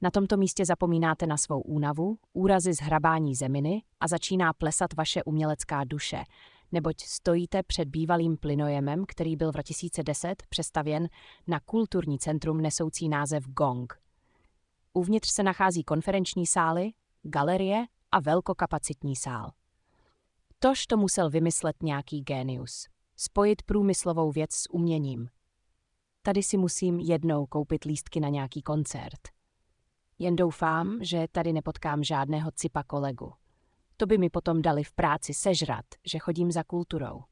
Na tomto místě zapomínáte na svou únavu, úrazy z hrabání zeminy a začíná plesat vaše umělecká duše, neboť stojíte před bývalým plynojemem, který byl v 2010 přestavěn na kulturní centrum nesoucí název Gong. Uvnitř se nachází konferenční sály, galerie a velkokapacitní sál. Tož to musel vymyslet nějaký génius. Spojit průmyslovou věc s uměním. Tady si musím jednou koupit lístky na nějaký koncert. Jen doufám, že tady nepotkám žádného cipa kolegu. To by mi potom dali v práci sežrat, že chodím za kulturou.